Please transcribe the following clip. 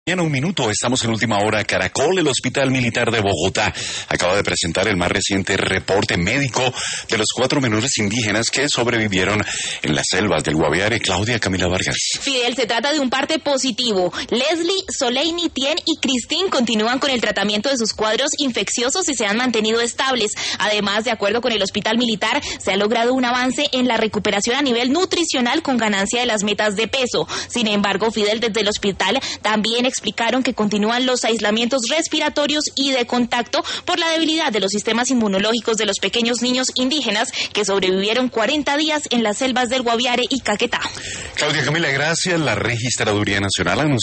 En un minuto, estamos en Última Hora. Caracol, el Hospital Militar de Bogotá, acaba de presentar el más reciente reporte médico de los 4 menores indígenas que sobrevivieron en las selvas del Guaviare. Claudia Camila Vargas. Fidel, se trata de un parte positivo. Leslie, Soleini, Tien y Christine continúan con el tratamiento de sus cuadros infecciosos y se han mantenido estables. Además, de acuerdo con el Hospital Militar, se ha logrado un avance en la recuperación a nivel nutricional con ganancia de las metas de peso. Sin embargo, Fidel, desde el hospital también explicaron que continúan los aislamientos respiratorios y de contacto por la debilidad de los sistemas inmunológicos de los pequeños niños indígenas que sobrevivieron 40 días en las selvas del Guaviare y Caquetá. Claudia Camila, gracias. La Registraduría Nacional anunció